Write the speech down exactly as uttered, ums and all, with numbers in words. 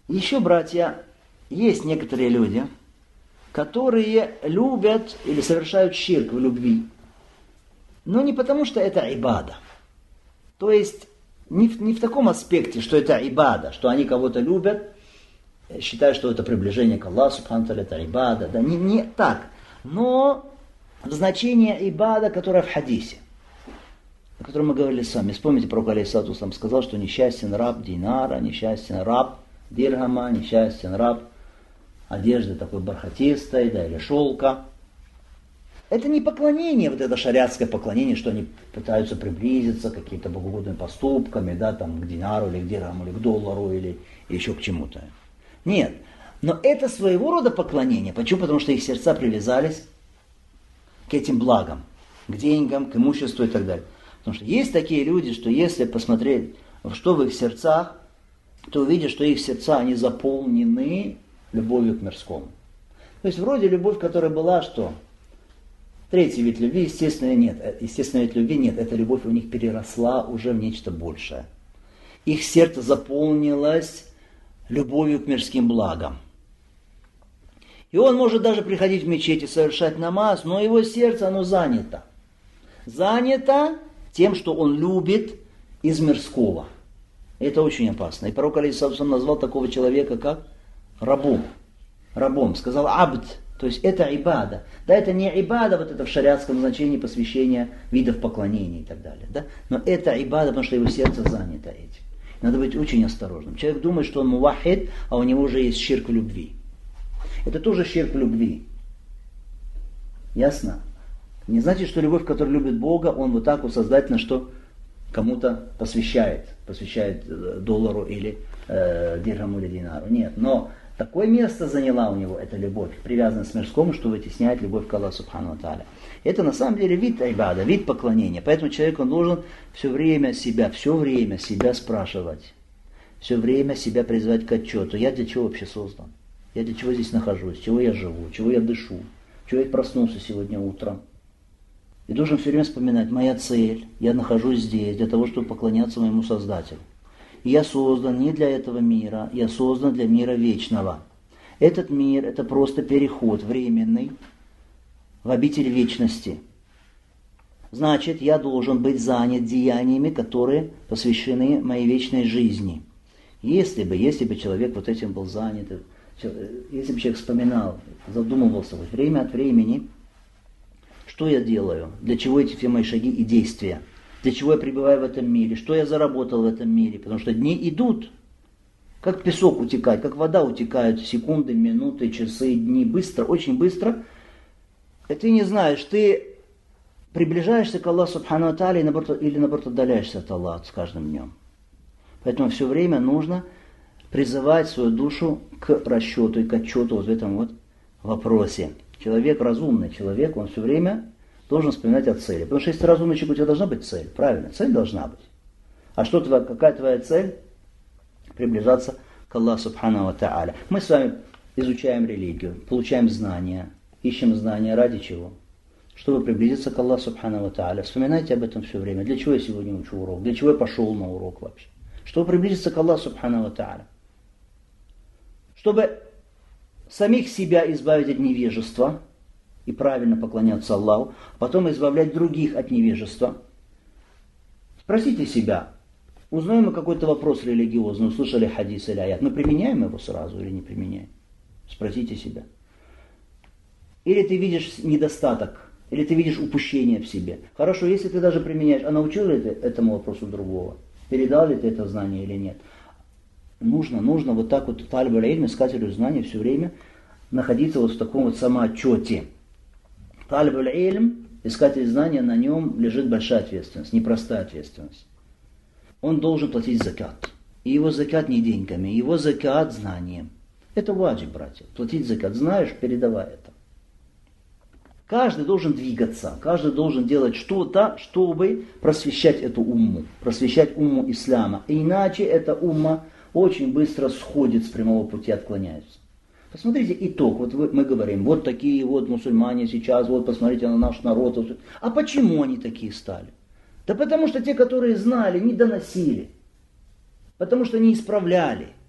Еще, братья, есть некоторые люди, которые любят или совершают ширк в любви. Но не потому, что это ибада. То есть не в, не в таком аспекте, что это ибада, что они кого-то любят, считают, что это приближение к Аллаху, субхану ва тааля, это ибада. Да, не, не так. Но значение ибада, которое в хадисе, о котором мы говорили с вами. Вспомните, пророк алейхиссалату вассалям сказал, что несчастен раб динара, несчастен раб дирхама, несчастен раб одежды такой бархатистой, да, или шелка. Это не поклонение, вот это шариатское поклонение, что они пытаются приблизиться какими-то богоугодными поступками, да, там, к динару, или к дирхаму, или к доллару, или еще к чему-то. Нет. Но это своего рода поклонение. Почему? Потому что их сердца привязались к этим благам, к деньгам, к имуществу и так далее. Потому что есть такие люди, что если посмотреть, что в их сердцах, то увидишь, что их сердца, они заполнены любовью к мирскому. То есть вроде любовь, которая была, что третий вид любви, естественно, нет. Естественно, вид любви нет. Эта любовь у них переросла уже в нечто большее. Их сердце заполнилось любовью к мирским благам. И он может даже приходить в мечеть и совершать намаз, но его сердце, оно занято. Занято тем, что он любит из мирского. Это очень опасно. И пророк алейхиссалату назвал такого человека как рабом. Рабом. Сказал абд. То есть это ибада. Да, это не ибада вот это в шариатском значении посвящения видов поклонения и так далее. Да? Но это ибада, потому что его сердце занято этим. Надо быть очень осторожным. Человек думает, что он мувахид, а у него уже есть ширк в любви. Это тоже ширк в любви. Ясно? Не значит, что любовь, которая любит Бога, он вот так вот сознательно, что кому-то посвящает. Посвящает доллару или э, дирхаму или динару. Нет, но такое место заняла у него эта любовь, привязанная к мирскому, что вытесняет любовь к Аллаху субхану ва тааля. Это на самом деле вид айбада, вид поклонения. Поэтому человек он должен все время себя, все время себя спрашивать. Все время себя призывать к отчету. Я для чего вообще создан? Я для чего здесь нахожусь? Чего я живу? Чего я дышу? Чего я проснулся сегодня утром? И должен все время вспоминать, моя цель, я нахожусь здесь для того, чтобы поклоняться моему Создателю. И я создан не для этого мира, я создан для мира вечного. Этот мир – это просто переход временный в обитель вечности. Значит, я должен быть занят деяниями, которые посвящены моей вечной жизни. Если бы, если бы человек вот этим был занят, если бы человек вспоминал, задумывался вот время от времени, что я делаю, для чего эти все мои шаги и действия, для чего я пребываю в этом мире, что я заработал в этом мире, потому что дни идут, как песок утекает, как вода утекают, секунды, минуты, часы, дни, быстро, очень быстро. И ты не знаешь, ты приближаешься к Аллаху субхану ва тааля или наоборот отдаляешься от Аллаха с каждым днем. Поэтому все время нужно призывать свою душу к расчету и к отчету вот в этом вот вопросе. Человек, разумный человек, он все время должен вспоминать о цели. Потому что если ты разумный человек, у тебя должна быть цель. Правильно, цель должна быть. А что твоя, какая твоя цель? Приближаться к Аллаху субхану ва тааля. Мы с вами изучаем религию, получаем знания, ищем знания ради чего? Чтобы приблизиться к Аллаху субхану ва тааля. Вспоминайте об этом все время. Для чего я сегодня учу урок? Для чего я пошел на урок вообще? Чтобы приблизиться к Аллаху субхану ва тааля. Чтобы самих себя избавить от невежества и правильно поклоняться Аллаху, потом избавлять других от невежества. Спросите себя, узнаем мы какой-то вопрос религиозный, услышали хадис или аят, мы применяем его сразу или не применяем? Спросите себя. Или ты видишь недостаток, или ты видишь упущение в себе. Хорошо, если ты даже применяешь, а научил ли ты этому вопросу другого? Передал ли ты это знание или нет? Нужно, нужно вот так вот талиб аль-илм, искателю знаний, все время находиться вот в таком вот самоотчете. Талиб аль-илм, искатель знания, на нем лежит большая ответственность, непростая ответственность. Он должен платить закат. И его закат не деньгами, его закат знанием. Это ваджиб, братья. Платить закат. Знаешь, передавай это. Каждый должен двигаться, каждый должен делать что-то, чтобы просвещать эту умму, просвещать умму ислама. Иначе эта умма очень быстро сходит с прямого пути, отклоняется. Посмотрите итог. Вот вы, мы говорим, вот такие вот мусульмане сейчас, вот посмотрите на наш народ. А почему они такие стали? Да потому что те, которые знали, не доносили. Потому что не исправляли.